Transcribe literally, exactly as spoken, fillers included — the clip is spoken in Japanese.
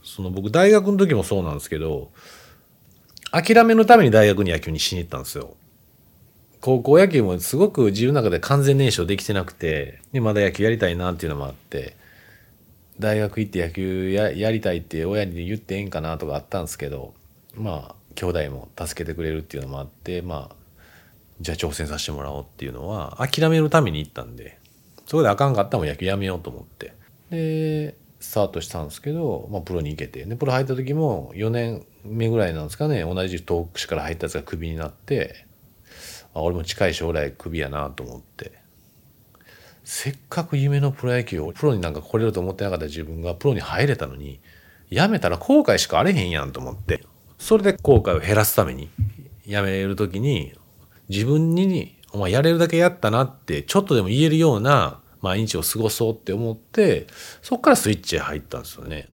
その僕大学の時もそうなんですけど、諦めのために大学に野球にしに行ったんですよ。高校野球もすごく自分の中で完全燃焼できてなくて、でまだ野球やりたいなっていうのもあって、大学行って野球ややりたいって親に言ってええんかなとかあったんですけど、まあ兄弟も助けてくれるっていうのもあって、まあじゃあ挑戦させてもらおうっていうのは諦めるために行ったんで、そこであかんかったらもう野球やめようと思って、でスタートしたんですけど、まあ、プロに行けて、でプロ入った時もよねんめぐらいなんですかね、同じ東北市から入ったやつがクビになって、あ俺も近い将来クビやなと思って、せっかく夢のプロ野球をプロになんか来れると思ってなかった自分がプロに入れたのに、辞めたら後悔しかあれへんやんと思って、それで後悔を減らすために辞める時に自分にお前やれるだけやったなってちょっとでも言えるような毎日を過ごそうって思って、そっからスイッチへ入ったんですよね。